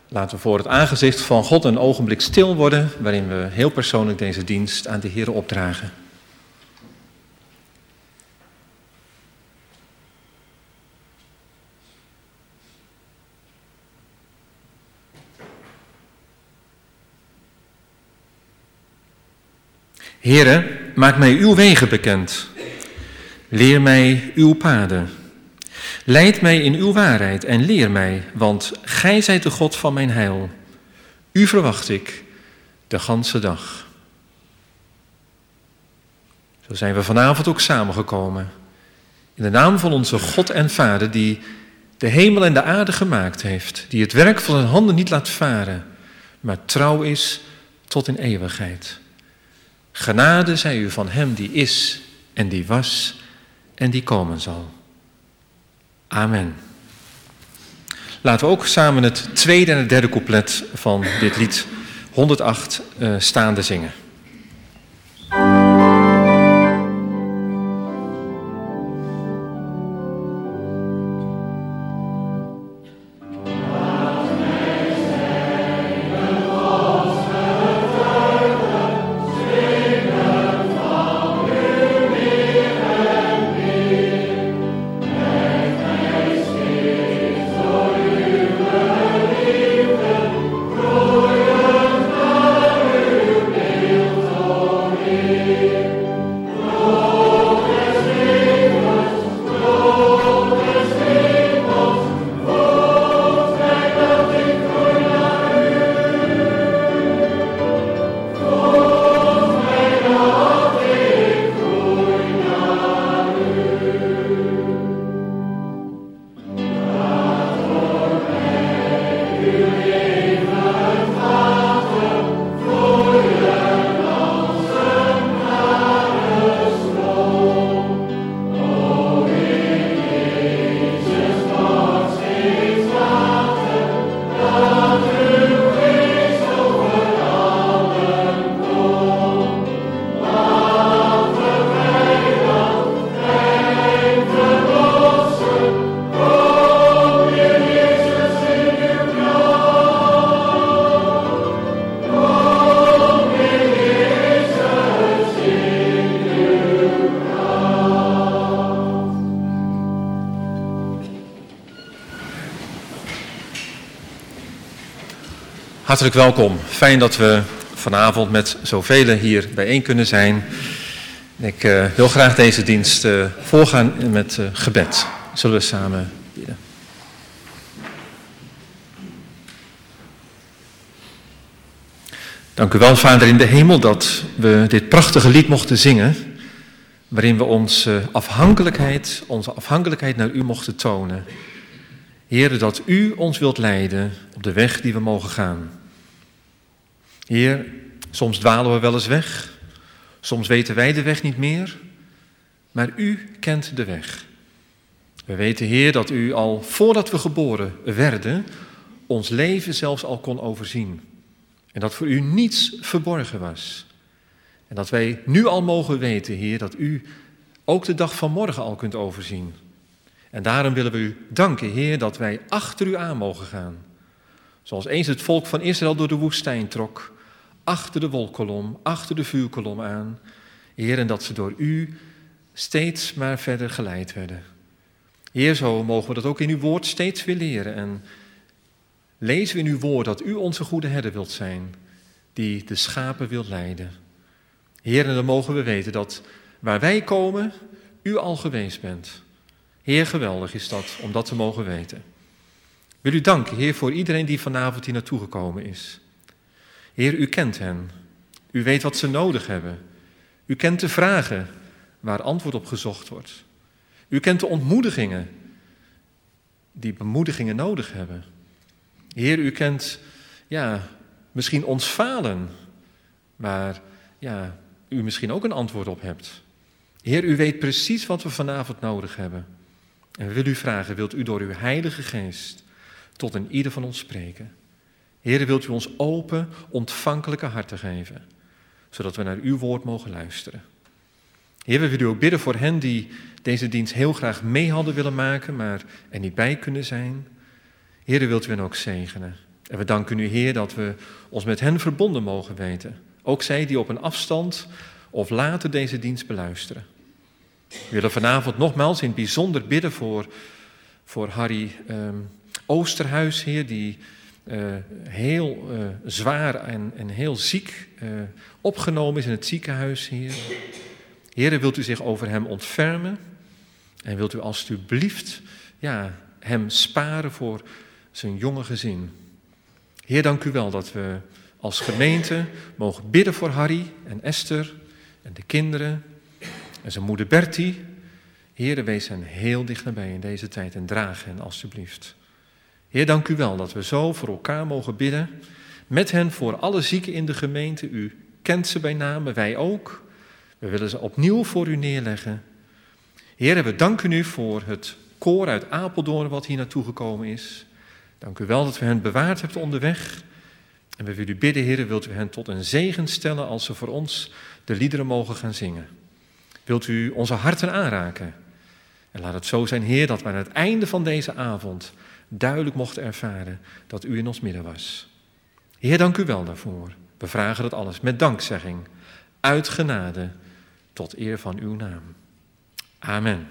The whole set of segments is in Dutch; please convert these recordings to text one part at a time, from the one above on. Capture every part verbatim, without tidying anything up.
Laten we voor het aangezicht van God een ogenblik stil worden, waarin we heel persoonlijk deze dienst aan de Heer opdragen. Heere, maak mij uw wegen bekend. Leer mij uw paden. Leid mij in uw waarheid en leer mij, want gij zijt de God van mijn heil. U verwacht ik de ganse dag. Zo zijn we vanavond ook samengekomen. In de naam van onze God en Vader, die de hemel en de aarde gemaakt heeft. Die het werk van zijn handen niet laat varen, maar trouw is tot in eeuwigheid. Genade zij u van hem die is en die was en die komen zal. Amen. Laten we ook samen het tweede en het derde couplet van dit lied honderdacht uh, staande zingen. Hartelijk welkom. Fijn dat we vanavond met zoveel hier bijeen kunnen zijn. Ik uh, wil graag deze dienst uh, voorgaan met uh, gebed. Zullen we samen bidden. Dank u wel, Vader in de hemel, dat we dit prachtige lied mochten zingen, waarin we onze afhankelijkheid, onze afhankelijkheid naar u mochten tonen. Heer, dat u ons wilt leiden op de weg die we mogen gaan. Heer, soms dwalen we wel eens weg, soms weten wij de weg niet meer, maar u kent de weg. We weten, Heer, dat u al voordat we geboren werden, ons leven zelfs al kon overzien. En dat voor u niets verborgen was. En dat wij nu al mogen weten, Heer, dat u ook de dag van morgen al kunt overzien. En daarom willen we u danken, Heer, dat wij achter u aan mogen gaan. Zoals eens het volk van Israël door de woestijn trok, achter de wolkkolom, achter de vuurkolom aan. Heer, en dat ze door u steeds maar verder geleid werden. Heer, zo mogen we dat ook in uw woord steeds weer leren. En lezen we in uw woord dat u onze goede herder wilt zijn, die de schapen wilt leiden. Heer, en dan mogen we weten dat waar wij komen, u al geweest bent. Heer, geweldig is dat, om dat te mogen weten. Wil u danken, Heer, voor iedereen die vanavond hier naartoe gekomen is. Heer, u kent hen. U weet wat ze nodig hebben. U kent de vragen waar antwoord op gezocht wordt. U kent de ontmoedigingen die bemoedigingen nodig hebben. Heer, u kent, ja, misschien ons falen, waar, ja, u misschien ook een antwoord op hebt. Heer, u weet precies wat we vanavond nodig hebben. En we willen u vragen, wilt u door uw Heilige Geest tot een ieder van ons spreken? Heer, wilt u ons open, ontvankelijke harten geven, zodat we naar uw woord mogen luisteren. Heer, we willen u ook bidden voor hen die deze dienst heel graag mee hadden willen maken, maar er niet bij kunnen zijn. Heer, wilt u hen ook zegenen. En we danken u, Heer, dat we ons met hen verbonden mogen weten. Ook zij die op een afstand of later deze dienst beluisteren. We willen vanavond nogmaals in het bijzonder bidden voor, voor Harry um, Oosterhuis, Heer, die uh, heel uh, zwaar en, en heel ziek uh, opgenomen is in het ziekenhuis, Heer. Heer, wilt u zich over hem ontfermen en wilt u alstublieft ja, hem sparen voor zijn jonge gezin. Heer, dank u wel dat we als gemeente mogen bidden voor Harry en Esther en de kinderen en zijn moeder Bertie. Heer, wees hen heel dicht nabij in deze tijd en draag hen alstublieft. Heer, dank u wel dat we zo voor elkaar mogen bidden, met hen voor alle zieken in de gemeente. U kent ze bij name, wij ook. We willen ze opnieuw voor u neerleggen. Heer, we danken u voor het koor uit Apeldoorn wat hier naartoe gekomen is. Dank u wel dat u hen bewaard hebt onderweg. En we willen u bidden, Heer, wilt u hen tot een zegen stellen als ze voor ons de liederen mogen gaan zingen. Wilt u onze harten aanraken. En laat het zo zijn, Heer, dat we aan het einde van deze avond duidelijk mochten ervaren dat u in ons midden was. Heer, dank u wel daarvoor. We vragen dat alles met dankzegging, uit genade, tot eer van uw naam. Amen.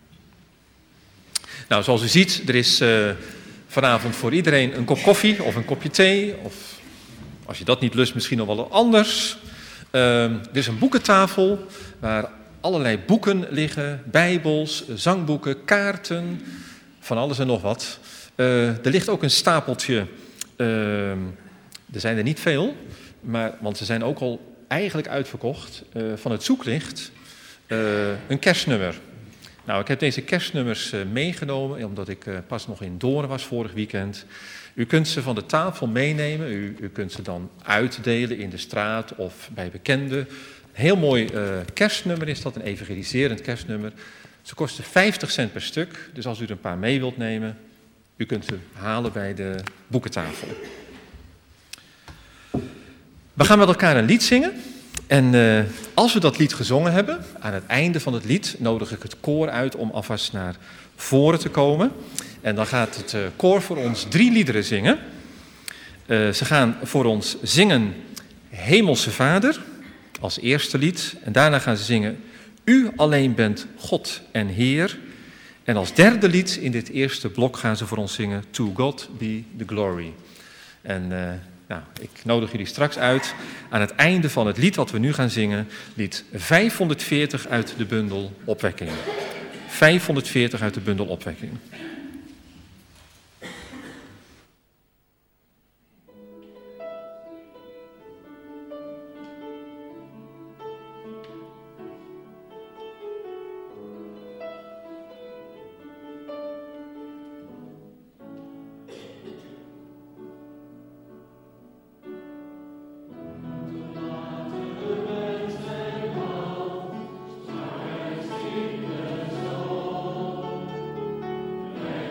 Nou, zoals u ziet, er is uh, vanavond voor iedereen een kop koffie of een kopje thee. Of als je dat niet lust, misschien nog wel wat anders. Uh, er is een boekentafel waar allerlei boeken liggen. Bijbels, zangboeken, kaarten, van alles en nog wat. Uh, er ligt ook een stapeltje, uh, er zijn er niet veel, maar, want ze zijn ook al eigenlijk uitverkocht, uh, van het zoeklicht, uh, een kerstnummer. Nou, ik heb deze kerstnummers uh, meegenomen, omdat ik uh, pas nog in Doorn was vorig weekend. U kunt ze van de tafel meenemen, u, u kunt ze dan uitdelen in de straat of bij bekenden. Een heel mooi uh, kerstnummer is dat, een evangeliserend kerstnummer. Ze kosten vijftig cent per stuk, dus als u er een paar mee wilt nemen, u kunt ze halen bij de boekentafel. We gaan met elkaar een lied zingen. En uh, als we dat lied gezongen hebben, aan het einde van het lied nodig ik het koor uit om alvast naar voren te komen. En dan gaat het uh, koor voor ons drie liederen zingen. Uh, ze gaan voor ons zingen Hemelse Vader als eerste lied. En daarna gaan ze zingen U alleen bent God en Heer. En als derde lied in dit eerste blok gaan ze voor ons zingen To God be the glory. En uh, nou, ik nodig jullie straks uit aan het einde van het lied wat we nu gaan zingen, lied vijfhonderdveertig uit de bundel Opwekking. vijfhonderdveertig uit de bundel Opwekking. Let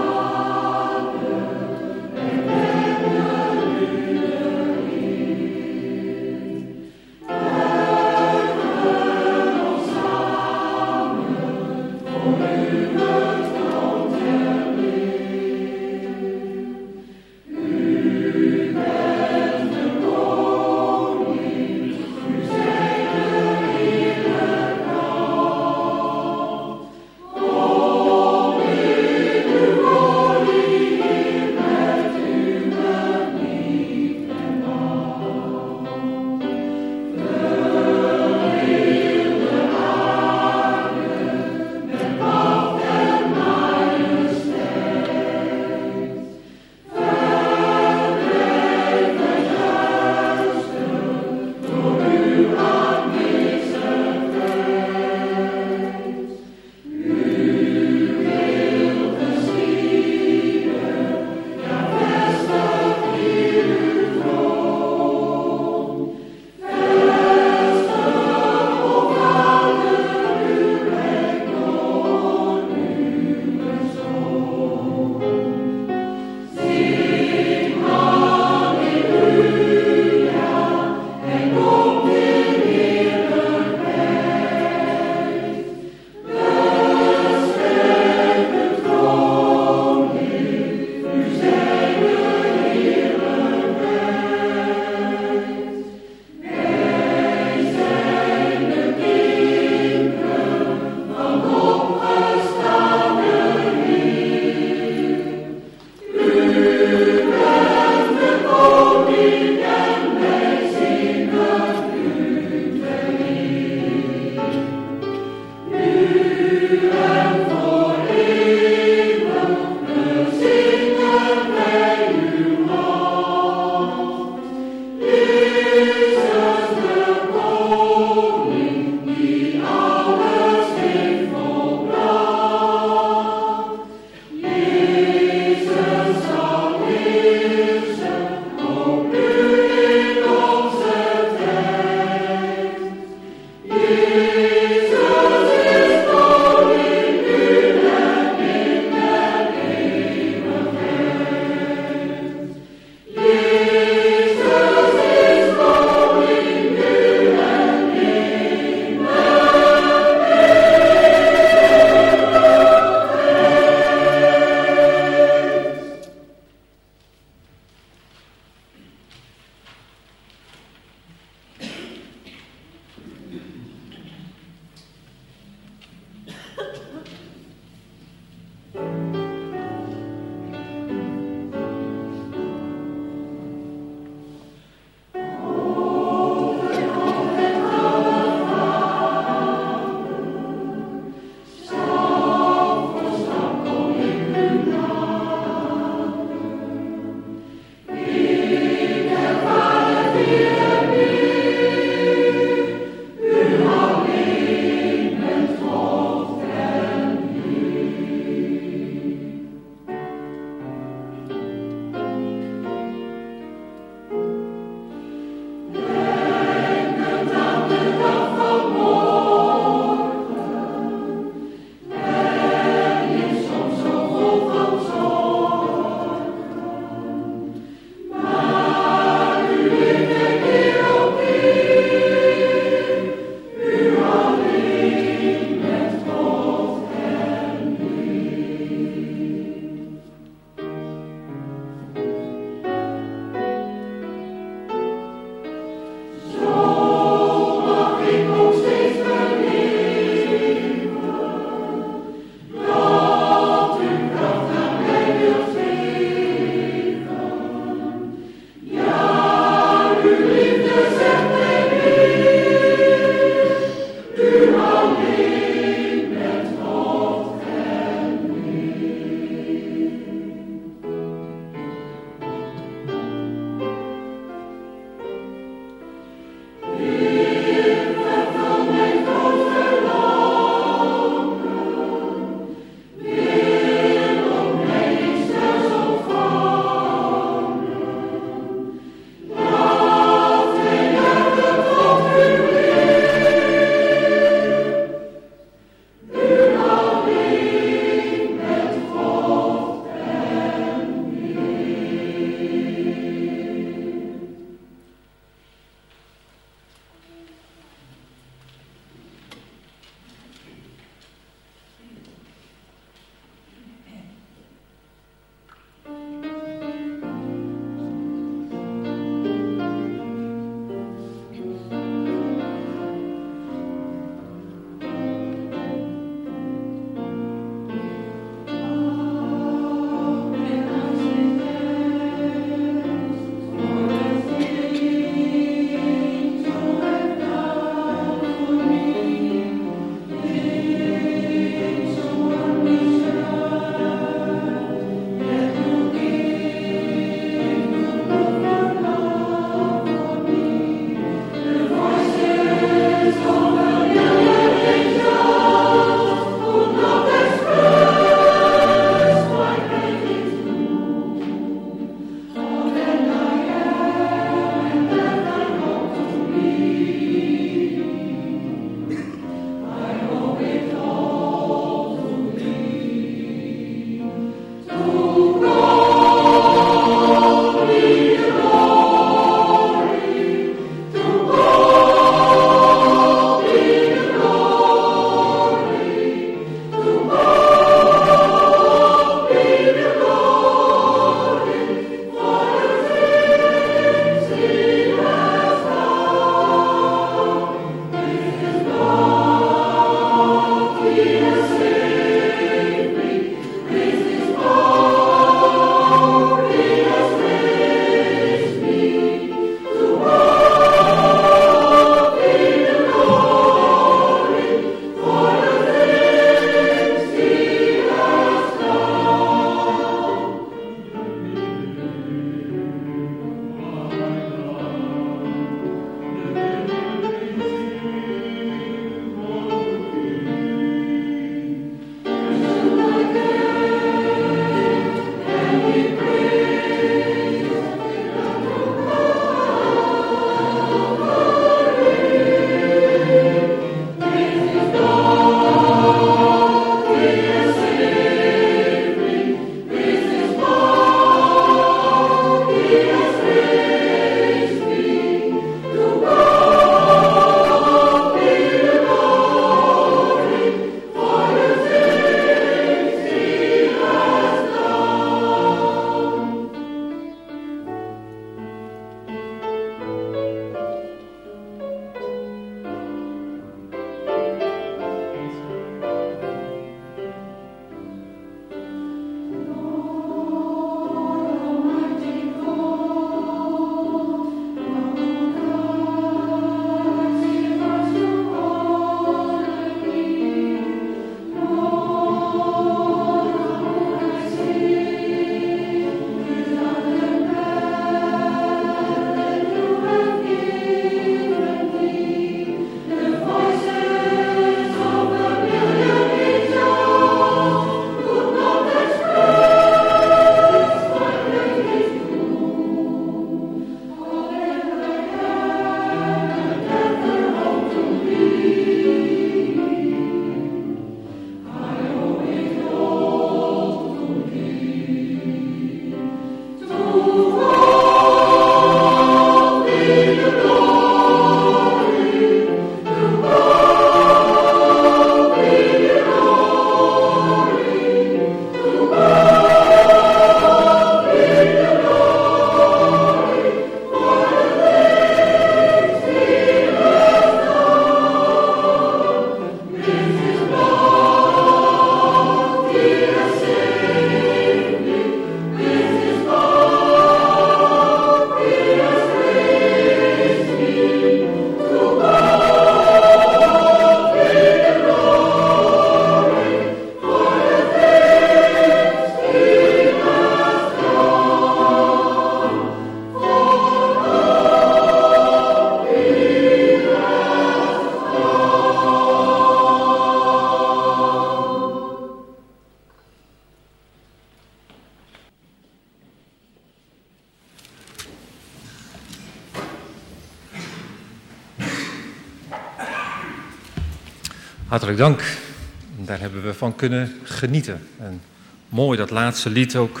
Hartelijk dank. Daar hebben we van kunnen genieten. En mooi dat laatste lied ook.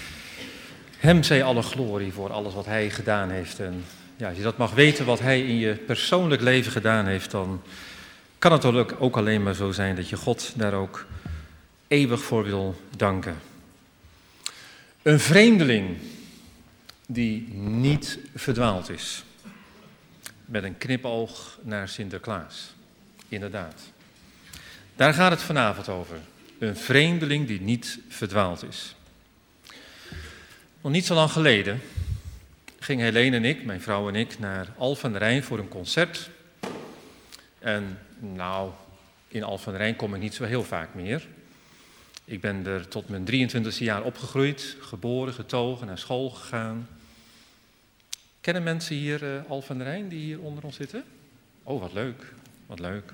Hem zij alle glorie voor alles wat hij gedaan heeft. En ja, als je dat mag weten wat hij in je persoonlijk leven gedaan heeft, dan kan het ook alleen maar zo zijn dat je God daar ook eeuwig voor wil danken. Een vreemdeling die niet verdwaald is. Met een knipoog naar Sinterklaas. Inderdaad. Daar gaat het vanavond over. Een vreemdeling die niet verdwaald is. Nog niet zo lang geleden gingen Helene en ik, mijn vrouw en ik, naar Alphen aan den Rijn voor een concert. En nou, in Alphen aan den Rijn kom ik niet zo heel vaak meer. Ik ben er tot mijn drieëntwintigste jaar opgegroeid, geboren, getogen, naar school gegaan. Kennen mensen hier uh, Alphen aan den Rijn die hier onder ons zitten? Oh, wat leuk, wat leuk.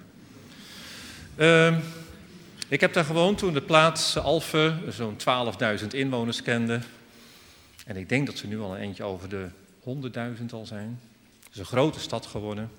Uh, ik heb daar gewoond toen de plaats Alphen zo'n twaalfduizend inwoners kende. En ik denk dat ze nu al een eentje over de honderdduizend al zijn. Het is een grote stad geworden.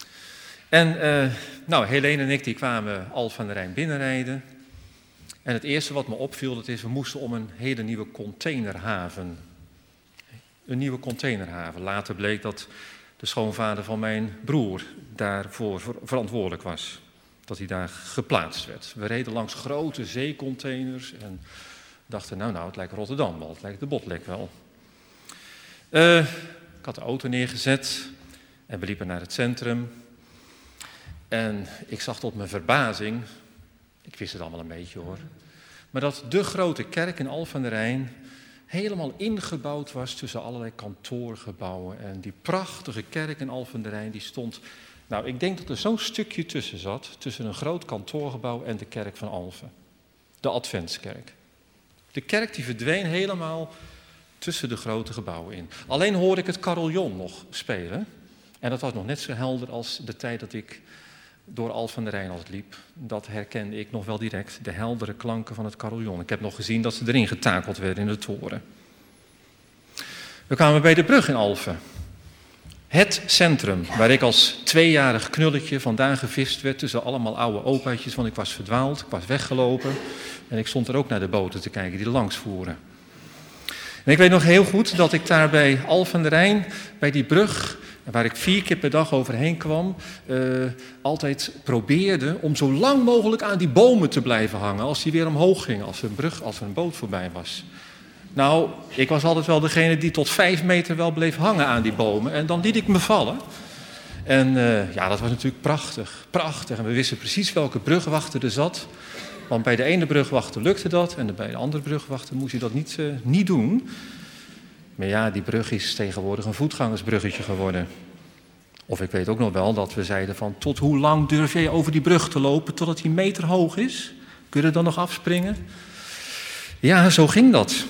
En uh, nou, Helene en ik die kwamen Alphen aan den Rijn binnenrijden. En het eerste wat me opviel, dat is, we moesten om een hele nieuwe containerhaven. Een nieuwe containerhaven. Later bleek dat de schoonvader van mijn broer daarvoor verantwoordelijk was. Dat hij daar geplaatst werd. We reden langs grote zeecontainers en dachten, nou, nou, het lijkt Rotterdam wel, het lijkt de Botlek wel. Uh, ik had de auto neergezet en we liepen naar het centrum. En ik zag tot mijn verbazing, ik wist het allemaal een beetje hoor, maar dat de grote kerk in Alphen aan den Rijn helemaal ingebouwd was tussen allerlei kantoorgebouwen. En die prachtige kerk in Alphen aan den Rijn, die stond, nou, ik denk dat er zo'n stukje tussen zat, tussen een groot kantoorgebouw en de kerk van Alphen. De Adventskerk. De kerk die verdween helemaal tussen de grote gebouwen in. Alleen hoorde ik het carillon nog spelen. En dat was nog net zo helder als de tijd dat ik door Alphen aan den Rijn als liep. Dat herkende ik nog wel direct, de heldere klanken van het carillon. Ik heb nog gezien dat ze erin getakeld werden in de toren. We kwamen bij de brug in Alphen. Het centrum, waar ik als tweejarig knulletje vandaan gevist werd tussen allemaal oude opaatjes, want ik was verdwaald, ik was weggelopen. En ik stond er ook naar de boten te kijken die langs voeren. En ik weet nog heel goed dat ik daar bij Alphen aan den Rijn, bij die brug, waar ik vier keer per dag overheen kwam, uh, altijd probeerde om zo lang mogelijk aan die bomen te blijven hangen als die weer omhoog ging, als er een brug, als er een boot voorbij was. Nou, ik was altijd wel degene die tot vijf meter wel bleef hangen aan die bomen en dan liet ik me vallen. En uh, ja, dat was natuurlijk prachtig, prachtig. En we wisten precies welke brugwachter er zat. Want bij de ene brugwachter lukte dat en bij de andere brugwachter moest je dat niet, uh, niet doen. Maar ja, die brug is tegenwoordig een voetgangersbruggetje geworden. Of ik weet ook nog wel dat we zeiden van, tot hoe lang durf jij over die brug te lopen totdat die meter hoog is? Kun je er dan nog afspringen? Ja, zo ging dat.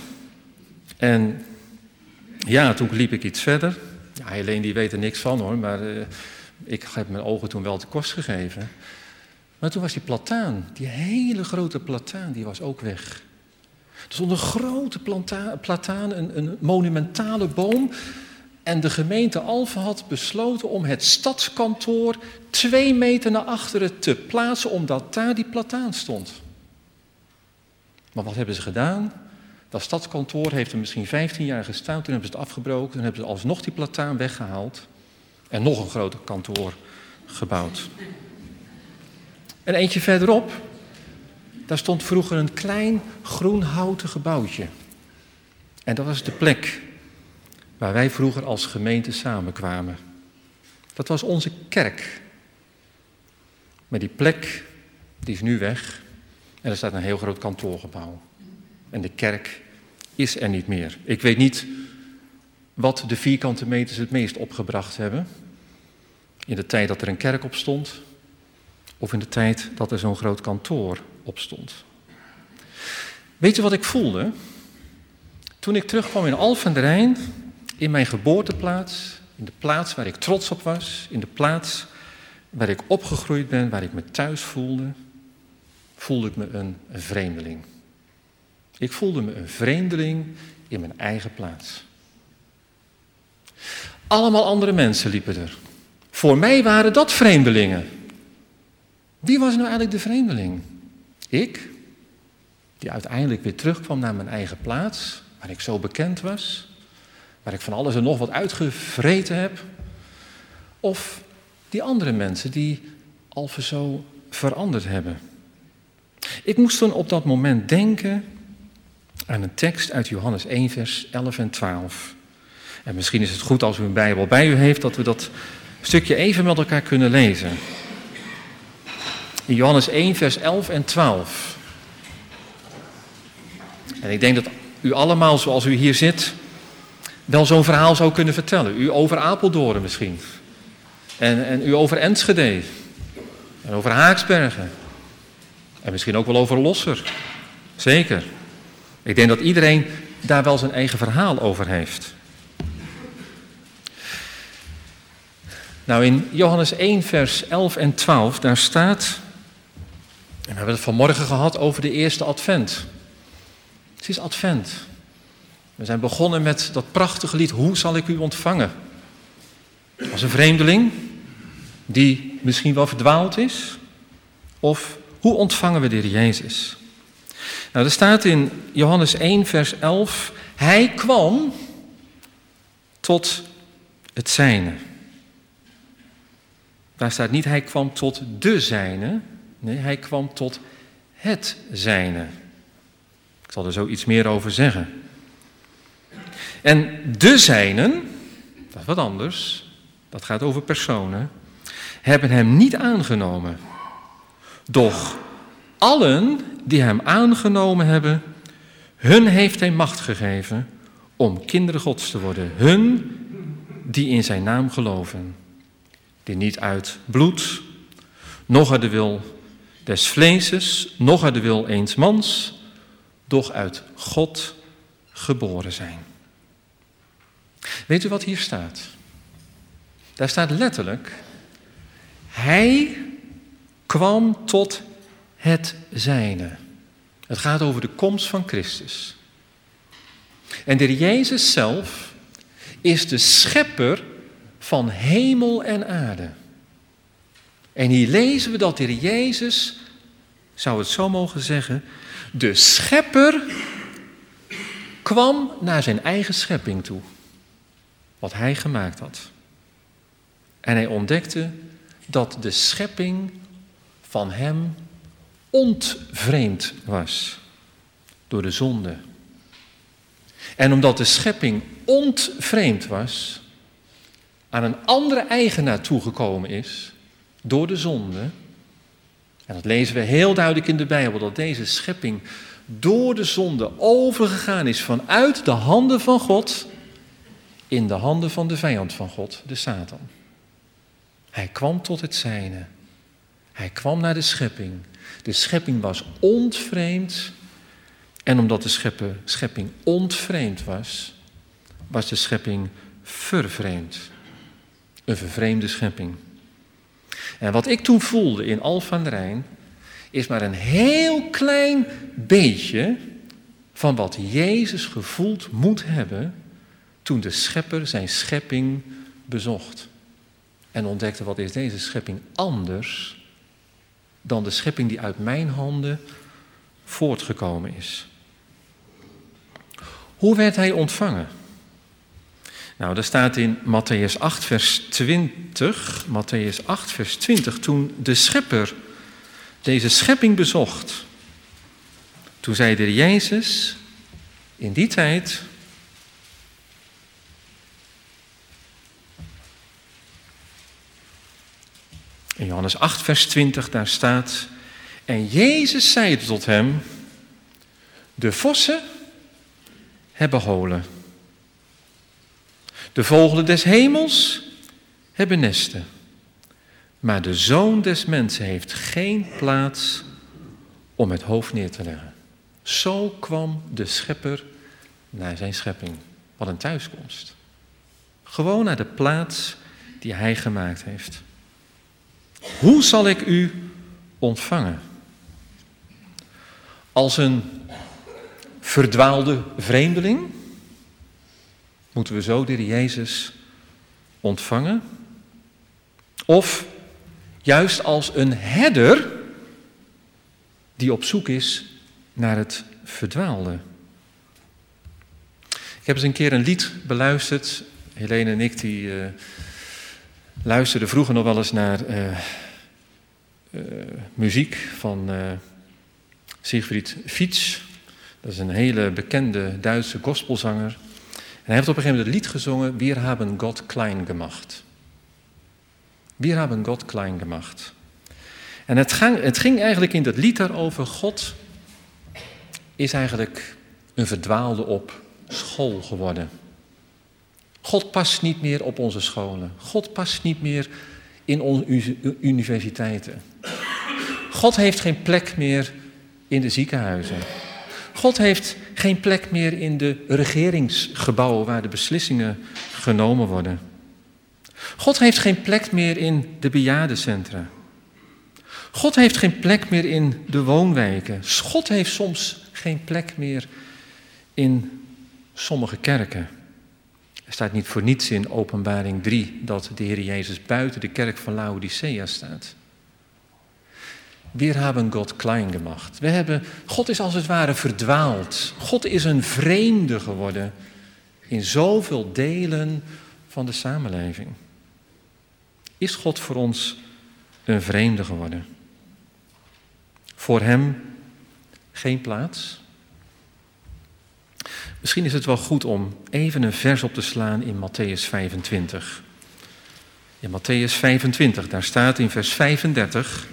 En ja, toen liep ik iets verder. Ja, Helene die weet er niks van hoor, maar uh, ik heb mijn ogen toen wel te kost gegeven. Maar toen was die plataan, die hele grote plataan, die was ook weg. Er stond een grote planta- plataan, een, een monumentale boom. En de gemeente Alphen had besloten om het stadskantoor twee meter naar achteren te plaatsen, omdat daar die plataan stond. Maar wat hebben ze gedaan? Dat stadskantoor heeft er misschien vijftien jaar gestaan, toen hebben ze het afgebroken, toen hebben ze alsnog die plataan weggehaald en nog een groter kantoor gebouwd. En eentje verderop, daar stond vroeger een klein groen houten gebouwtje. En dat was de plek waar wij vroeger als gemeente samenkwamen. Dat was onze kerk. Maar die plek, die is nu weg en er staat een heel groot kantoorgebouw. En de kerk is er niet meer. Ik weet niet wat de vierkante meters het meest opgebracht hebben. In de tijd dat er een kerk op stond, of in de tijd dat er zo'n groot kantoor op stond. Weet je wat ik voelde? Toen ik terugkwam in Alphen aan den Rijn, in mijn geboorteplaats, in de plaats waar ik trots op was, in de plaats waar ik opgegroeid ben, waar ik me thuis voelde, voelde ik me een, een vreemdeling. Ik voelde me een vreemdeling in mijn eigen plaats. Allemaal andere mensen liepen er. Voor mij waren dat vreemdelingen. Wie was nou eigenlijk de vreemdeling? Ik, die uiteindelijk weer terugkwam naar mijn eigen plaats, waar ik zo bekend was, waar ik van alles en nog wat uitgevreten heb. Of die andere mensen die al zo veranderd hebben. Ik moest toen op dat moment denken aan een tekst uit Johannes één, vers elf en twaalf. En misschien is het goed als u een Bijbel bij u heeft, dat we dat stukje even met elkaar kunnen lezen. In Johannes één, vers elf en twaalf. En ik denk dat u allemaal, zoals u hier zit, wel zo'n verhaal zou kunnen vertellen. U over Apeldoorn misschien. En, en u over Enschede. En over Haaksbergen. En misschien ook wel over Losser. Zeker. Ik denk dat iedereen daar wel zijn eigen verhaal over heeft. Nou, in Johannes één, vers elf en twaalf, daar staat... En we hebben het vanmorgen gehad over de eerste advent. Het is advent. We zijn begonnen met dat prachtige lied, Hoe zal ik u ontvangen? Als een vreemdeling die misschien wel verdwaald is. Of hoe ontvangen we de Heer Jezus? Nou, er staat in Johannes één, vers elf... Hij kwam tot het zijne. Daar staat niet, hij kwam tot de zijne. Nee, hij kwam tot het zijne. Ik zal er zo iets meer over zeggen. En de zijnen, dat is wat anders, dat gaat over personen, hebben hem niet aangenomen. Doch allen die hem aangenomen hebben, hun heeft hij macht gegeven om kinderen Gods te worden. Hun die in zijn naam geloven. Die niet uit bloed, noch uit de wil des vleeses, noch uit de wil eens mans, doch uit God geboren zijn. Weet u wat hier staat? Daar staat letterlijk, hij kwam tot het zijne. Het gaat over de komst van Christus. En de Heer Jezus zelf is de schepper van hemel en aarde. En hier lezen we dat de Heer Jezus, zou het zo mogen zeggen, de schepper kwam naar zijn eigen schepping toe. Wat hij gemaakt had. En hij ontdekte dat de schepping van hem ontvreemd was door de zonde. En omdat de schepping ontvreemd was, aan een andere eigenaar toegekomen is door de zonde. En dat lezen we heel duidelijk in de Bijbel, dat deze schepping door de zonde overgegaan is vanuit de handen van God in de handen van de vijand van God, de Satan. Hij kwam tot het zijne. Hij kwam naar de schepping. De schepping was ontvreemd. En omdat de schepper, schepping ontvreemd was, was de schepping vervreemd. Een vervreemde schepping. En wat ik toen voelde in Alphen aan den Rijn, is maar een heel klein beetje van wat Jezus gevoeld moet hebben toen de schepper zijn schepping bezocht. En ontdekte, wat is deze schepping anders dan de schepping die uit mijn handen voortgekomen is. Hoe werd hij ontvangen? Nou, daar staat in Mattheüs acht, vers twintig. Mattheüs acht, vers twintig. Toen de schepper deze schepping bezocht, toen zei de Heer Jezus in die tijd: in Johannes acht, vers twintig, daar staat: en Jezus zeide tot hem: de vossen hebben holen. De vogelen des hemels hebben nesten. Maar de Zoon des Mensen heeft geen plaats om het hoofd neer te leggen. Zo kwam de schepper naar zijn schepping. Wat een thuiskomst. Gewoon naar de plaats die hij gemaakt heeft. Hoe zal ik u ontvangen? Als een verdwaalde vreemdeling? Moeten we zo de Heer Jezus ontvangen? Of Juist als een herder die op zoek is naar het verdwaalde. Ik heb eens een keer een lied beluisterd. Helene en ik die uh, luisterden vroeger nog wel eens naar uh, uh, muziek van uh, Siegfried Fietz. Dat is een hele bekende Duitse gospelzanger. En hij heeft op een gegeven moment het lied gezongen, Wir haben Gott klein gemacht. Wir haben Gott klein gemacht. En het ging, het ging eigenlijk in dat lied daarover, God is eigenlijk een verdwaalde op school geworden. God past niet meer op onze scholen. God past niet meer in onze universiteiten. God heeft geen plek meer in de ziekenhuizen. God heeft geen plek meer in de regeringsgebouwen waar de beslissingen genomen worden. God heeft geen plek meer in de bejaardencentra. God heeft geen plek meer in de woonwijken. God heeft soms geen plek meer in sommige kerken. Er staat niet voor niets in Openbaring drie dat de Heer Jezus buiten de kerk van Laodicea staat. Wir haben Gott klein gemacht. We hebben, God is als het ware verdwaald. God is een vreemde geworden in zoveel delen van de samenleving. Is God voor ons een vreemde geworden? Voor hem geen plaats? Misschien is het wel goed om even een vers op te slaan in Mattheüs vijfentwintig. In Mattheüs vijfentwintig, daar staat in vers vijfendertig...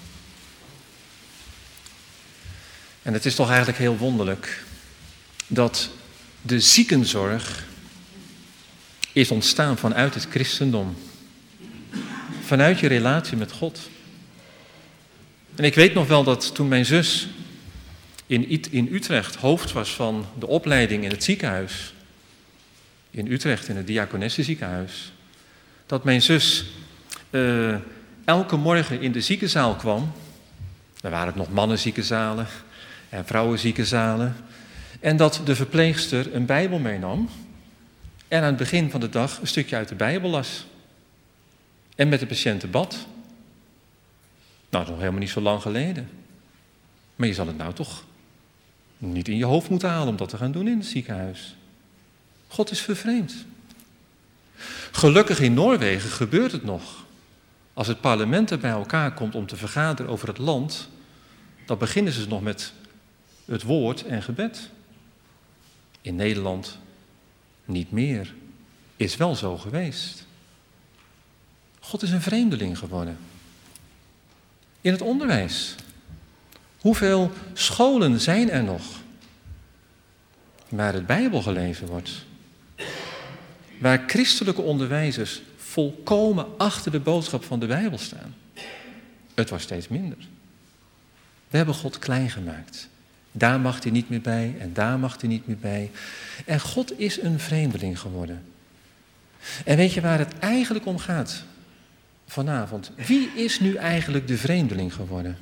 En het is toch eigenlijk heel wonderlijk dat de ziekenzorg is ontstaan vanuit het christendom. Vanuit je relatie met God. En ik weet nog wel dat toen mijn zus in, in Utrecht hoofd was van de opleiding in het ziekenhuis. In Utrecht, in het Diakonessenziekenhuis. Dat mijn zus uh, elke morgen in de ziekenzaal kwam. Er waren nog mannenziekenzalen en vrouwenziekenzalen. En dat de verpleegster een Bijbel meenam. En aan het begin van de dag een stukje uit de Bijbel las. En met de patiënten bad. Nou, nog helemaal niet zo lang geleden. Maar je zal het nou toch niet in je hoofd moeten halen om dat te gaan doen in het ziekenhuis. God is vervreemd. Gelukkig in Noorwegen gebeurt het nog. Als het parlement er bij elkaar komt om te vergaderen over het land, dan beginnen ze nog met het woord en gebed. In Nederland niet meer. Is wel zo geweest. God is een vreemdeling geworden. In het onderwijs. Hoeveel scholen zijn er nog waar het Bijbel gelezen wordt? Waar christelijke onderwijzers volkomen achter de boodschap van de Bijbel staan. Het wordt steeds minder. We hebben God klein gemaakt. Daar mag hij niet meer bij en daar mag hij niet meer bij. En God is een vreemdeling geworden. En weet je waar het eigenlijk om gaat vanavond? Wie is nu eigenlijk de vreemdeling geworden?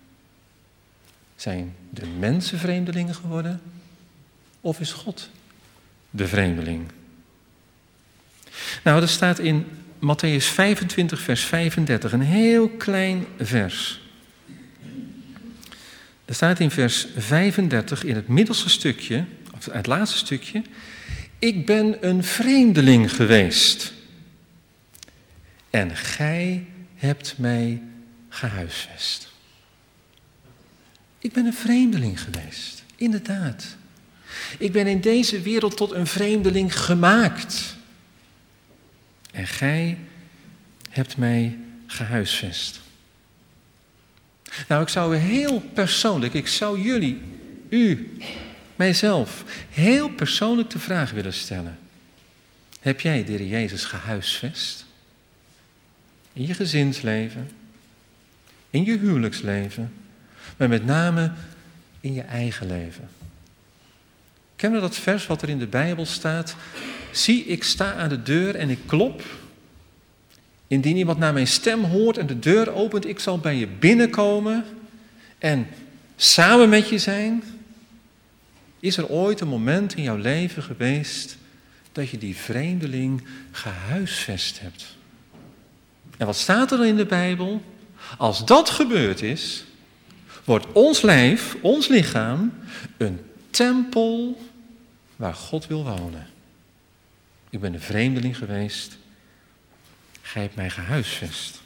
Zijn de mensen vreemdelingen geworden? Of is God de vreemdeling? Nou, er staat in Mattheüs vijfentwintig, vers vijfendertig, een heel klein vers. Er staat in vers vijfendertig, in het middelste stukje, of het laatste stukje, ik ben een vreemdeling geweest. En gij hebt mij gehuisvest. Ik ben een vreemdeling geweest, inderdaad. Ik ben in deze wereld tot een vreemdeling gemaakt. En gij hebt mij gehuisvest. Nou, ik zou heel persoonlijk, ik zou jullie, u, mijzelf, heel persoonlijk de vraag willen stellen. Heb jij de Heer Jezus gehuisvest? In je gezinsleven, in je huwelijksleven, maar met name in je eigen leven. Ken je dat vers wat er in de Bijbel staat? Zie, ik sta aan de deur en ik klop. Indien iemand naar mijn stem hoort en de deur opent, ik zal bij je binnenkomen en samen met je zijn. Is er ooit een moment in jouw leven geweest dat je die vreemdeling gehuisvest hebt? En wat staat er in de Bijbel? Als dat gebeurd is, wordt ons lijf, ons lichaam, een tempel waar God wil wonen. Ik ben een vreemdeling geweest, gij hebt mij gehuisvest.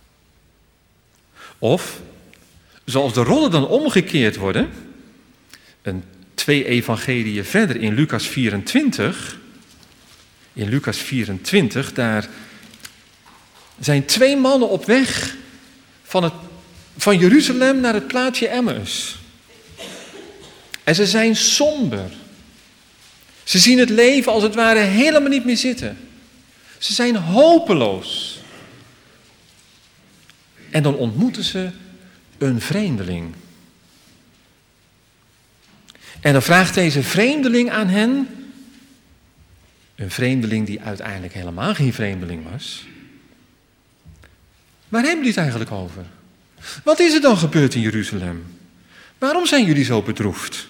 Of, zoals de rollen dan omgekeerd worden, een twee evangeliën verder in Lucas vierentwintig, in Lucas vierentwintig, daar zijn twee mannen op weg van, het, van Jeruzalem naar het plaatsje Emmaus. En ze zijn somber. Ze zien het leven als het ware helemaal niet meer zitten. Ze zijn hopeloos. En dan ontmoeten ze een vreemdeling. En dan vraagt deze vreemdeling aan hen, een vreemdeling die uiteindelijk helemaal geen vreemdeling was, waar hebben jullie het eigenlijk over? Wat is er dan gebeurd in Jeruzalem? Waarom zijn jullie zo bedroefd?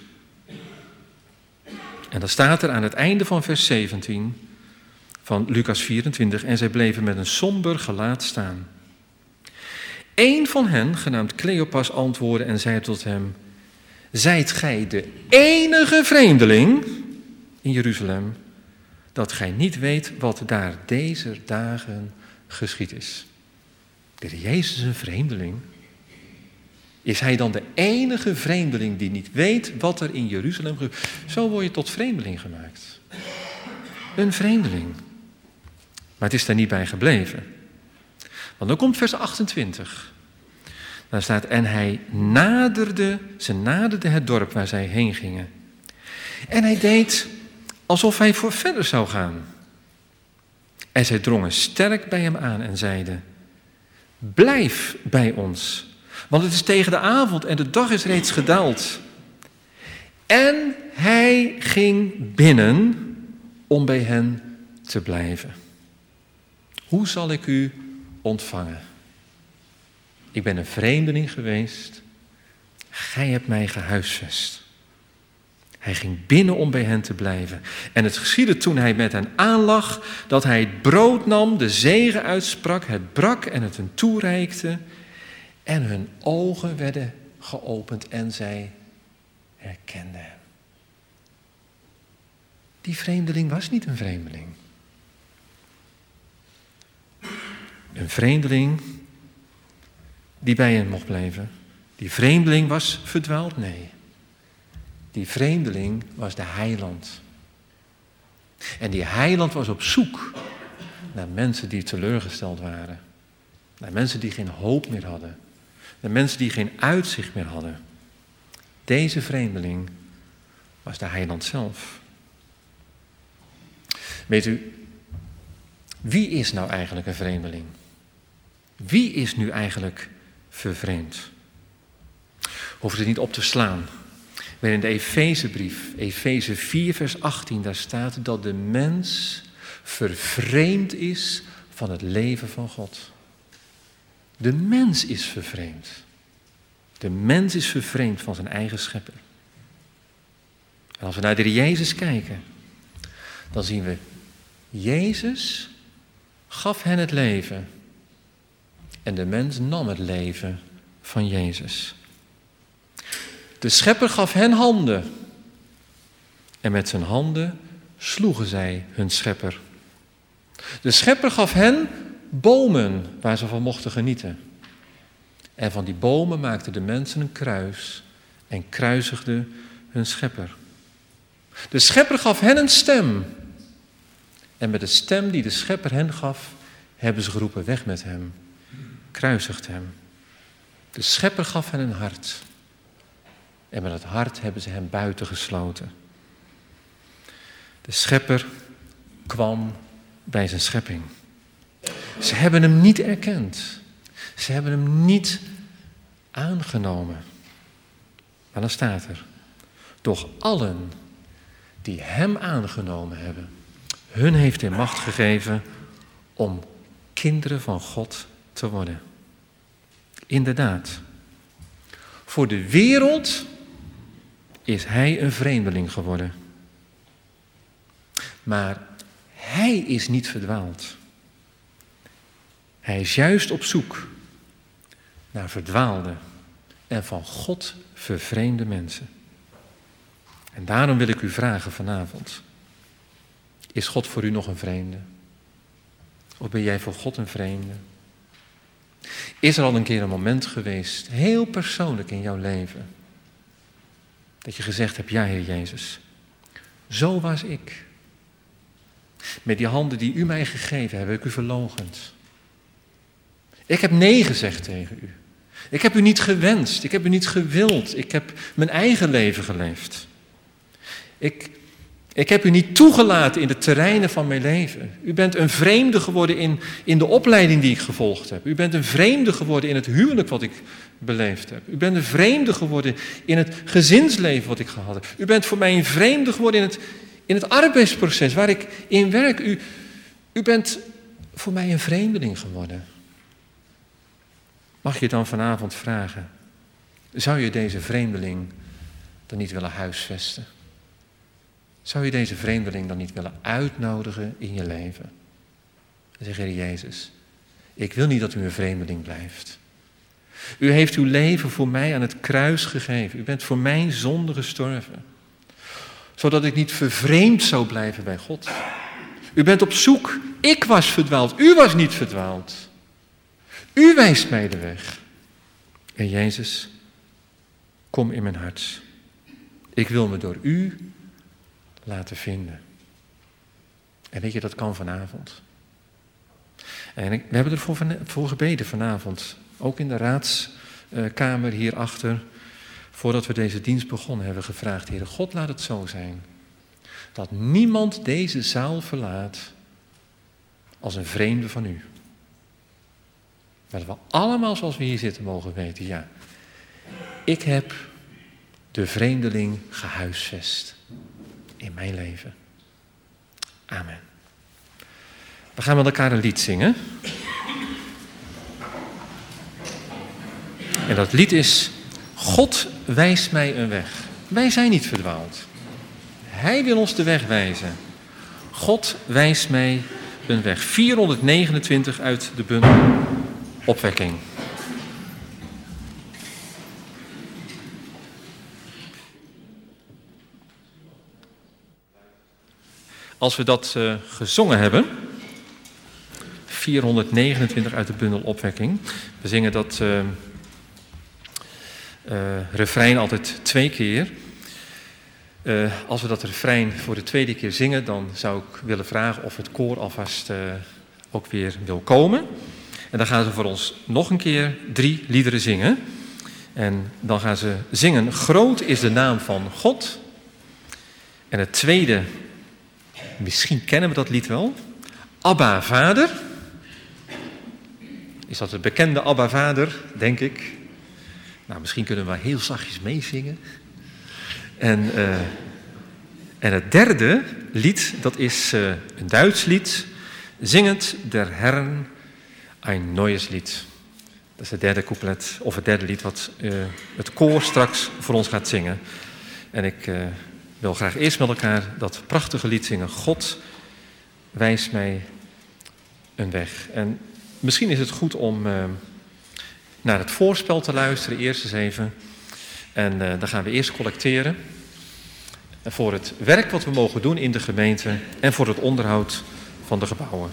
En dan staat er aan het einde van vers zeventien van Lucas vierentwintig, en zij bleven met een somber gelaat staan. Eén van hen, genaamd Cleopas, antwoordde en zei tot hem, zijt gij de enige vreemdeling in Jeruzalem, dat gij niet weet wat daar deze dagen geschied is? De Heer Jezus is een vreemdeling. Is hij dan de enige vreemdeling die niet weet wat er in Jeruzalem gebeurt? Zo word je tot vreemdeling gemaakt. Een vreemdeling. Maar het is daar niet bij gebleven. Want dan komt vers achtentwintig. Daar staat, en hij naderde, ze naderden het dorp waar zij heen gingen. En hij deed alsof hij voor verder zou gaan. En zij drongen sterk bij hem aan en zeiden, blijf bij ons, want het is tegen de avond en de dag is reeds gedaald. En hij ging binnen om bij hen te blijven. Hoe zal ik u ontvangen? Ik ben een vreemdeling geweest. Gij hebt mij gehuisvest. Hij ging binnen om bij hen te blijven. En het geschiedde toen hij met hen aanlag, dat hij het brood nam, de zegen uitsprak, het brak en het hen toereikte. En hun ogen werden geopend en zij herkenden hem. Die vreemdeling was niet een vreemdeling. Een vreemdeling die bij hen mocht blijven. Die vreemdeling was verdwaald? Nee. Die vreemdeling was de heiland. En die heiland was op zoek naar mensen die teleurgesteld waren. Naar mensen die geen hoop meer hadden. Naar mensen die geen uitzicht meer hadden. Deze vreemdeling was de heiland zelf. Weet u, wie is nou eigenlijk een vreemdeling? Wie is nu eigenlijk vervreemd? Hoeft het niet op te slaan. Maar in de Efezebrief, Efeze vier vers achttien, daar staat dat de mens vervreemd is van het leven van God. De mens is vervreemd. De mens is vervreemd van zijn eigen schepper. En als we naar de Heer Jezus kijken, dan zien we, Jezus gaf hen het leven. En de mens nam het leven van Jezus. De schepper gaf hen handen. En met zijn handen sloegen zij hun schepper. De schepper gaf hen bomen waar ze van mochten genieten. En van die bomen maakten de mensen een kruis en kruisigden hun schepper. De schepper gaf hen een stem. En met de stem die de schepper hen gaf, hebben ze geroepen, weg met hem. Kruisigt hem. De schepper gaf hen een hart. En met het hart hebben ze hem buiten gesloten. De schepper kwam bij zijn schepping. Ze hebben hem niet erkend. Ze hebben hem niet aangenomen. Maar dan staat er, doch allen die hem aangenomen hebben, hun heeft hij macht gegeven om kinderen van God te worden. Inderdaad, voor de wereld is hij een vreemdeling geworden. Maar hij is niet verdwaald. Hij is juist op zoek naar verdwaalde en van God vervreemde mensen. En daarom wil ik u vragen vanavond, is God voor u nog een vreemde? Of ben jij voor God een vreemde? Is er al een keer een moment geweest, heel persoonlijk in jouw leven, dat je gezegd hebt, ja Heer Jezus, zo was ik. Met die handen die u mij gegeven hebt, heb ik u verloochend. Ik heb nee gezegd tegen u. Ik heb u niet gewenst, ik heb u niet gewild, ik heb mijn eigen leven geleefd. Ik, ik heb u niet toegelaten in de terreinen van mijn leven. U bent een vreemde geworden in, in de opleiding die ik gevolgd heb. U bent een vreemde geworden in het huwelijk wat ik beleefd heb. U bent een vreemde geworden in het gezinsleven wat ik gehad heb. U bent voor mij een vreemde geworden in het, in het arbeidsproces waar ik in werk. U, u bent voor mij een vreemdeling geworden. Mag je dan vanavond vragen, zou je deze vreemdeling dan niet willen huisvesten? Zou je deze vreemdeling dan niet willen uitnodigen in je leven? En zeg, Heer Jezus, ik wil niet dat u een vreemdeling blijft. U heeft uw leven voor mij aan het kruis gegeven. U bent voor mijn zonde gestorven. Zodat ik niet vervreemd zou blijven bij God. U bent op zoek. Ik was verdwaald. U was niet verdwaald. U wijst mij de weg. En Jezus, kom in mijn hart. Ik wil me door u laten vinden. En weet je, dat kan vanavond. En we hebben ervoor voor gebeden vanavond. Ook in de raadskamer hierachter. Voordat we deze dienst begonnen hebben we gevraagd. Heere God, laat het zo zijn. Dat niemand deze zaal verlaat als een vreemde van u. Maar dat we allemaal zoals we hier zitten mogen weten. Ja, ik heb de vreemdeling gehuisvest in mijn leven. Amen. We gaan met elkaar een lied zingen. En dat lied is God wijst mij een weg. Wij zijn niet verdwaald. Hij wil ons de weg wijzen. God wijst mij een weg. vierhonderdnegenentwintig uit de bundel Opwekking. Als we dat uh, gezongen hebben, vierhonderdnegenentwintig uit de bundel Opwekking. We zingen dat uh, uh, refrein altijd twee keer. Uh, als we dat refrein voor de tweede keer zingen, dan zou ik willen vragen of het koor alvast uh, ook weer wil komen. En dan gaan ze voor ons nog een keer drie liederen zingen. En dan gaan ze zingen, groot is de naam van God. En het tweede, misschien kennen we dat lied wel. Abba Vader. Is dat het bekende Abba Vader, denk ik. Nou, misschien kunnen we maar heel zachtjes meezingen. En, uh, en het derde lied, dat is uh, een Duits lied. Zingend der Herren ein neues Lied. Dat is het derde couplet, of het derde lied wat uh, het koor straks voor ons gaat zingen. En ik uh, wil graag eerst met elkaar dat prachtige lied zingen. God wijst mij een weg. En misschien is het goed om uh, naar het voorspel te luisteren, eerst eens even. En uh, dan gaan we eerst collecteren. En voor het werk wat we mogen doen in de gemeente en voor het onderhoud van de gebouwen.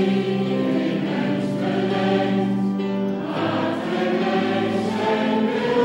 Amen.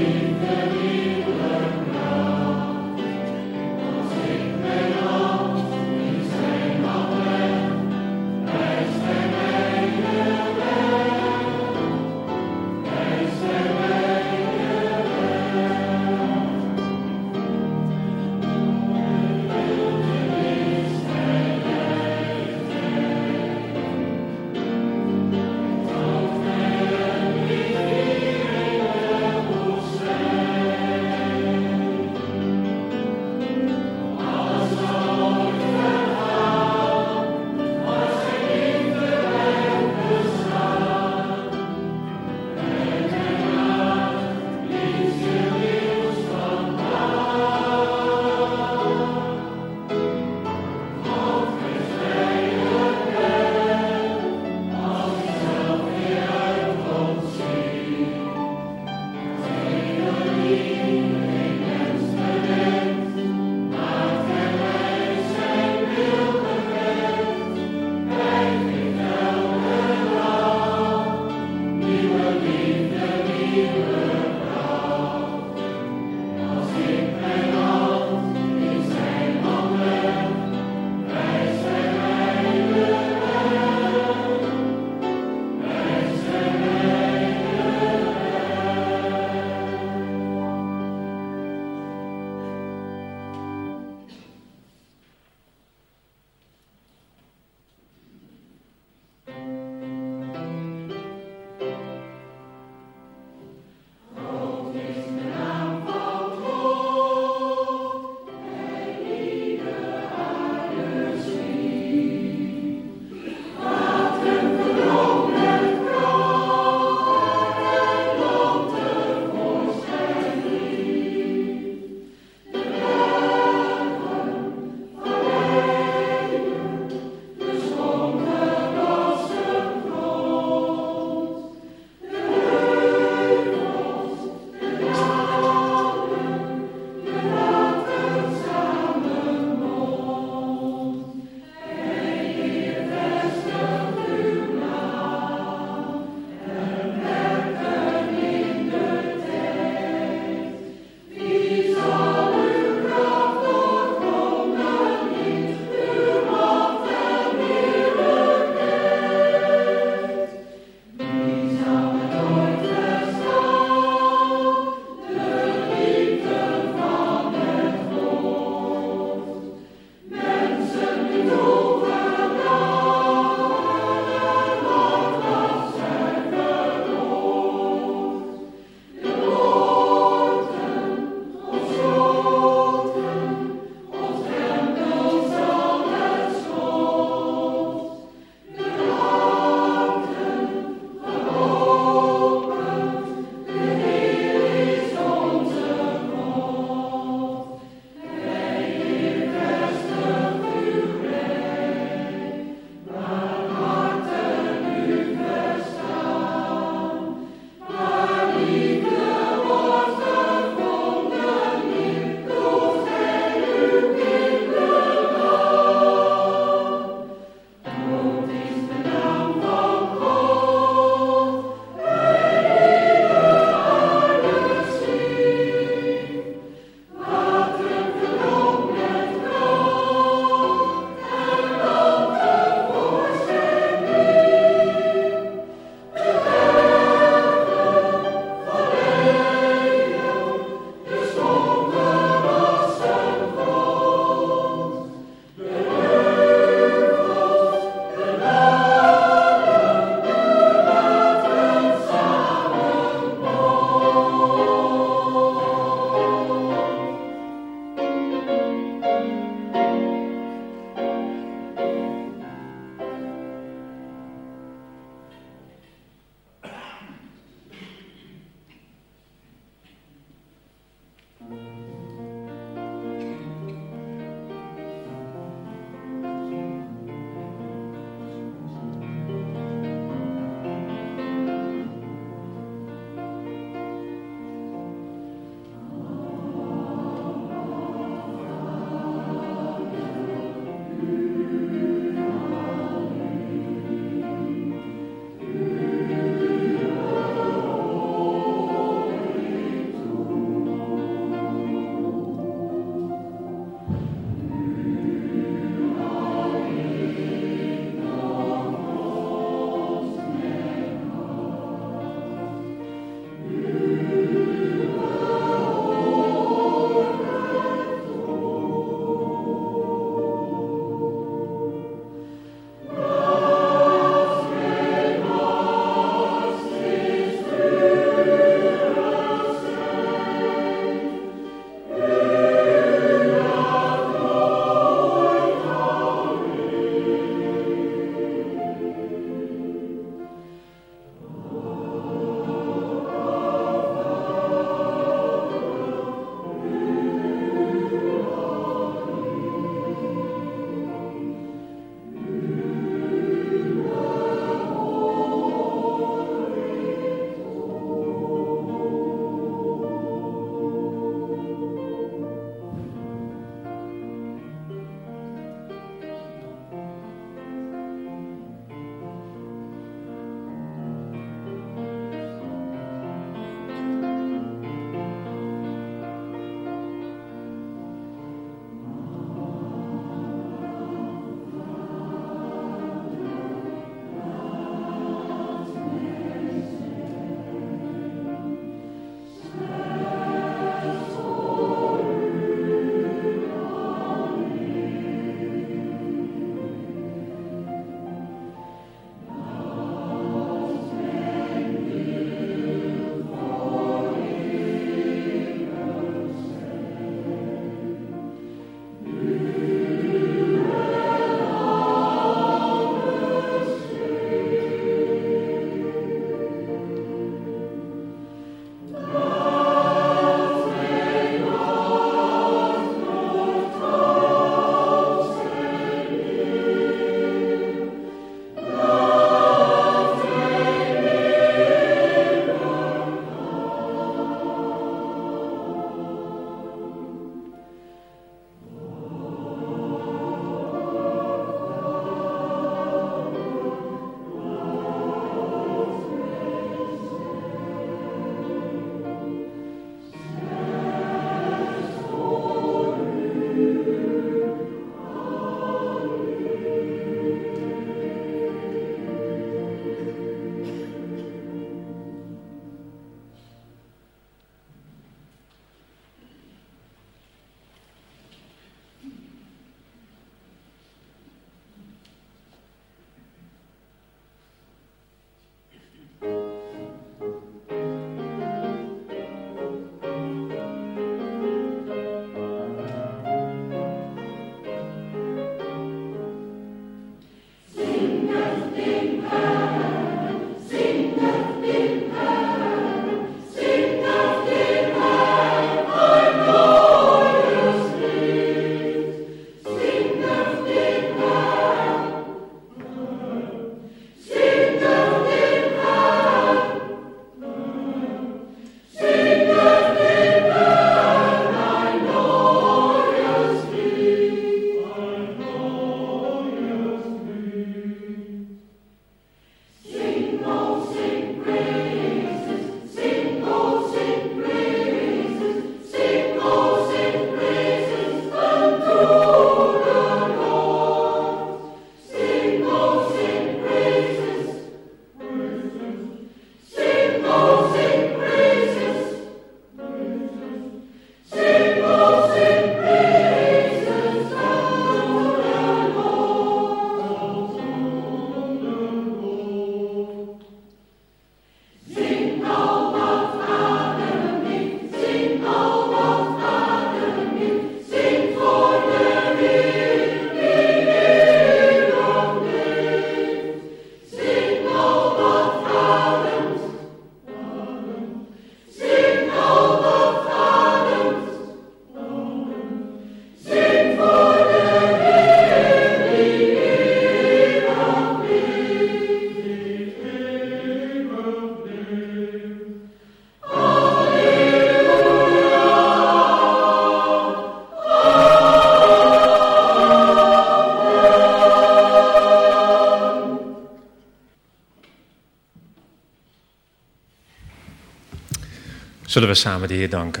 Zullen we samen de Heer danken.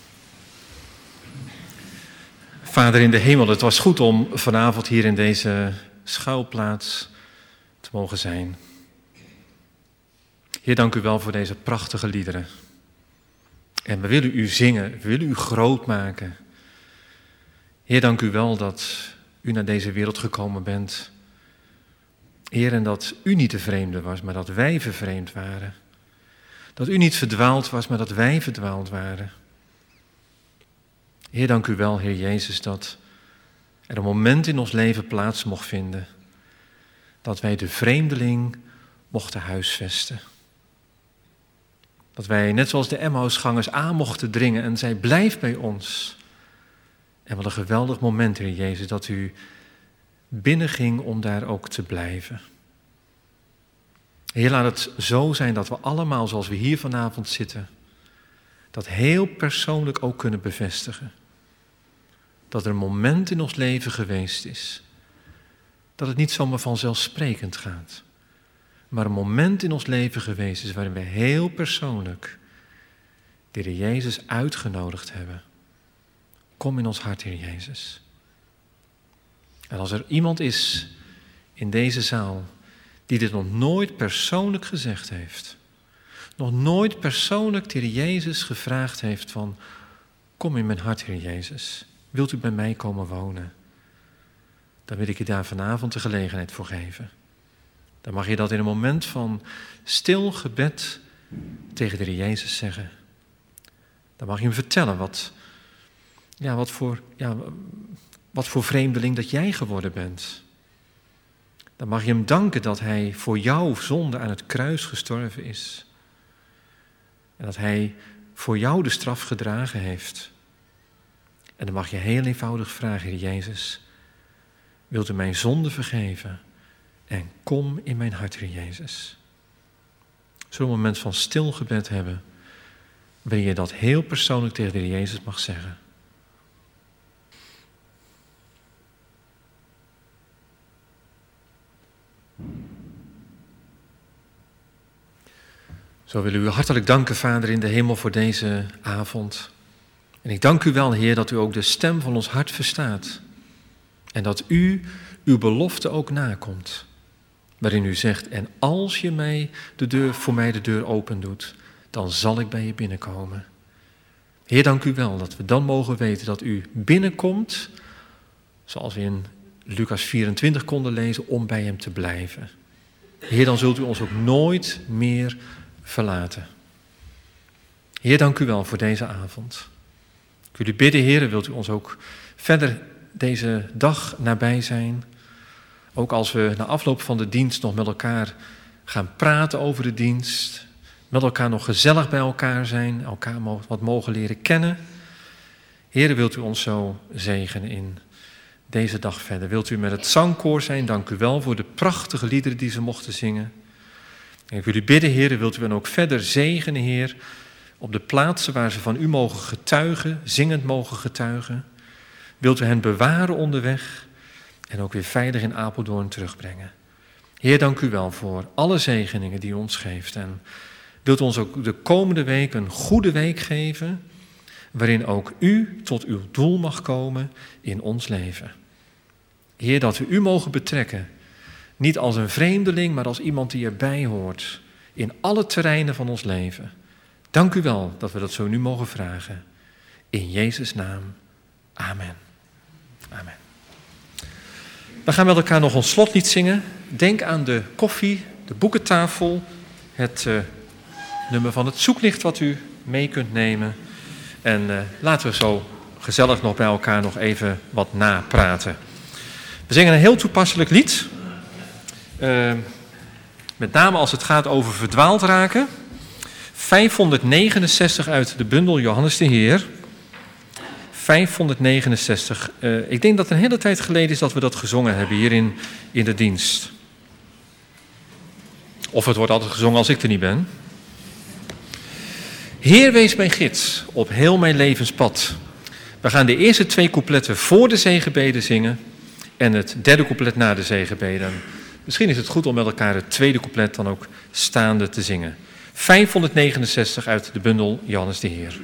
Vader in de hemel, het was goed om vanavond hier in deze schuilplaats te mogen zijn. Heer, dank u wel voor deze prachtige liederen. En we willen u zingen, we willen u groot maken. Heer, dank u wel dat u naar deze wereld gekomen bent. Heer, en dat u niet de vreemde was, maar dat wij vervreemd waren. Dat u niet verdwaald was, maar dat wij verdwaald waren. Heer, dank u wel, Heer Jezus, dat er een moment in ons leven plaats mocht vinden. Dat wij de vreemdeling mochten huisvesten. Dat wij, net zoals de Emmausgangers, aan mochten dringen en zij blijft bij ons. En wat een geweldig moment, Heer Jezus, dat u binnenging om daar ook te blijven. Heer, laat het zo zijn dat we allemaal, zoals we hier vanavond zitten, dat heel persoonlijk ook kunnen bevestigen. Dat er een moment in ons leven geweest is, dat het niet zomaar vanzelfsprekend gaat, maar een moment in ons leven geweest is waarin we heel persoonlijk de Heer Jezus uitgenodigd hebben. Kom in ons hart, Heer Jezus. En als er iemand is in deze zaal die dit nog nooit persoonlijk gezegd heeft, nog nooit persoonlijk de Heer Jezus gevraagd heeft van, kom in mijn hart, Heer Jezus, wilt u bij mij komen wonen? Dan wil ik je daar vanavond de gelegenheid voor geven. Dan mag je dat in een moment van stil gebed tegen de Heer Jezus zeggen. Dan mag je hem vertellen wat, ja, wat, voor, ja, wat voor vreemdeling dat jij geworden bent. Dan mag je hem danken dat hij voor jouw zonde aan het kruis gestorven is. En dat hij voor jou de straf gedragen heeft. En dan mag je heel eenvoudig vragen, Heer Jezus, wilt u mijn zonde vergeven? En kom in mijn hart, Heer Jezus. Zullen we een moment van stil gebed hebben, waarin je dat heel persoonlijk tegen de Heer Jezus mag zeggen. Zo willen we u hartelijk danken, Vader in de hemel, voor deze avond. En ik dank u wel, Heer, dat u ook de stem van ons hart verstaat. En dat u uw belofte ook nakomt. Waarin u zegt, en als je mij de deur, voor mij de deur open doet, dan zal ik bij je binnenkomen. Heer, dank u wel dat we dan mogen weten dat u binnenkomt, zoals we in Lucas vierentwintig konden lezen, om bij hem te blijven. Heer, dan zult u ons ook nooit meer verlaten. Heer, dank u wel voor deze avond. Ik wil u bidden, Heer, wilt u ons ook verder deze dag nabij zijn. Ook als we na afloop van de dienst nog met elkaar gaan praten over de dienst. Met elkaar nog gezellig bij elkaar zijn. Elkaar wat mogen leren kennen. Heer, wilt u ons zo zegenen in deze dag verder. Wilt u met het zangkoor zijn. Dank u wel voor de prachtige liederen die ze mochten zingen. En ik wil u bidden, Heer, wilt u hen ook verder zegenen, Heer, op de plaatsen waar ze van u mogen getuigen, zingend mogen getuigen. Wilt u hen bewaren onderweg en ook weer veilig in Apeldoorn terugbrengen. Heer, dank u wel voor alle zegeningen die u ons geeft. En wilt u ons ook de komende week een goede week geven, waarin ook u tot uw doel mag komen in ons leven. Heer, dat we u mogen betrekken, niet als een vreemdeling, maar als iemand die erbij hoort, in alle terreinen van ons leven. Dank u wel dat we dat zo nu mogen vragen. In Jezus' naam. Amen. Amen. We gaan met elkaar nog ons slotlied zingen. Denk aan de koffie, de boekentafel, het uh, nummer van het zoeklicht wat u mee kunt nemen. En uh, laten we zo gezellig nog bij elkaar nog even wat napraten. We zingen een heel toepasselijk lied. Uh, met name als het gaat over verdwaald raken. vijfhonderdnegenenzestig uit de bundel Johannes de Heer. vijfhonderdnegenenzestig. Uh, ik denk dat het een hele tijd geleden is dat we dat gezongen hebben hier in, in de dienst. Of het wordt altijd gezongen als ik er niet ben. Heer, wees mijn gids op heel mijn levenspad. We gaan de eerste twee coupletten voor de zegenbeden zingen en het derde couplet na de zegenbeden. Misschien is het goed om met elkaar het tweede couplet dan ook staande te zingen. vijfhonderdnegenenzestig uit de bundel Johannes de Heer.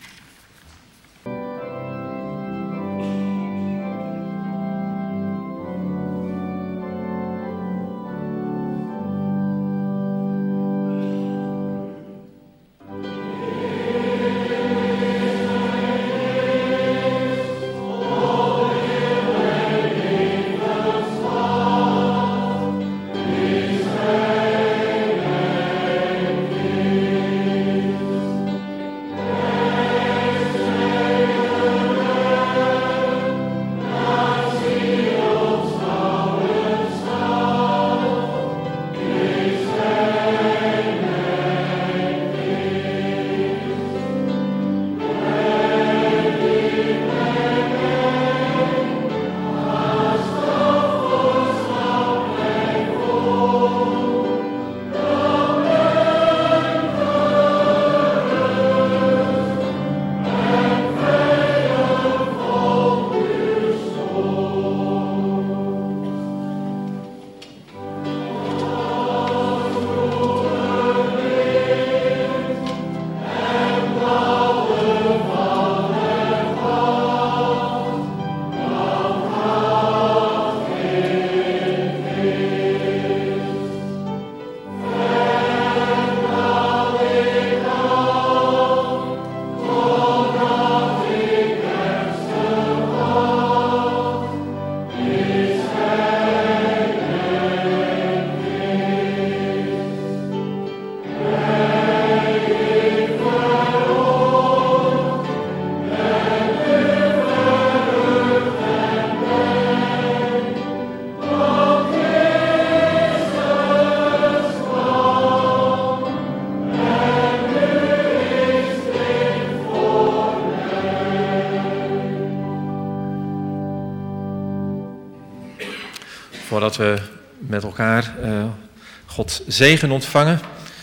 Voordat we met elkaar uh, Gods zegen ontvangen,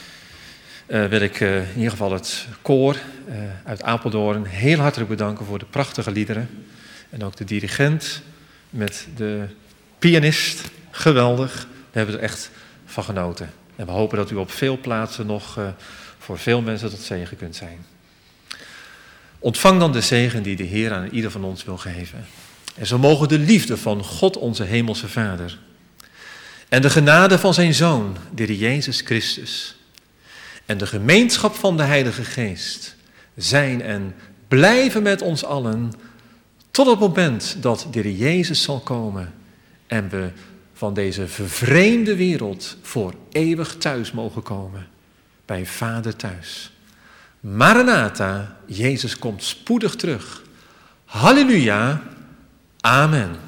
uh, wil ik uh, in ieder geval het koor uh, uit Apeldoorn heel hartelijk bedanken voor de prachtige liederen. En ook de dirigent met de pianist. Geweldig. We hebben er echt van genoten. En we hopen dat u op veel plaatsen nog uh, voor veel mensen tot zegen kunt zijn. Ontvang dan de zegen die de Heer aan ieder van ons wil geven. En zo mogen de liefde van God onze hemelse Vader en de genade van zijn Zoon, de Heer Jezus Christus, en de gemeenschap van de Heilige Geest zijn en blijven met ons allen tot het moment dat de Heer Jezus zal komen en we van deze vervreemde wereld voor eeuwig thuis mogen komen, bij Vader thuis. Maranatha, Jezus komt spoedig terug. Halleluja, amen.